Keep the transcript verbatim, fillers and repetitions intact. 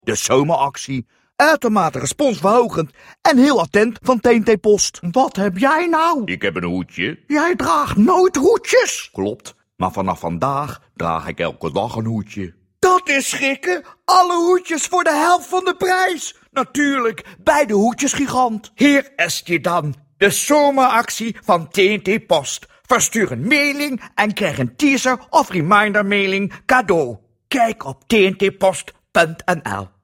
De zomeractie. Uitermate responsverhogend en heel attent van T N T Post. Wat heb jij nou? Ik heb een hoedje. Jij draagt nooit hoedjes. Klopt, maar vanaf vandaag draag ik elke dag een hoedje. Dat is schrikken. Alle hoedjes voor de helft van de prijs. Natuurlijk, bij de hoedjesgigant. Hier is die dan. De zomeractie van T N T Post. Verstuur een mailing en krijg een teaser of reminder mailing cadeau. Kijk op t n t post punt n l.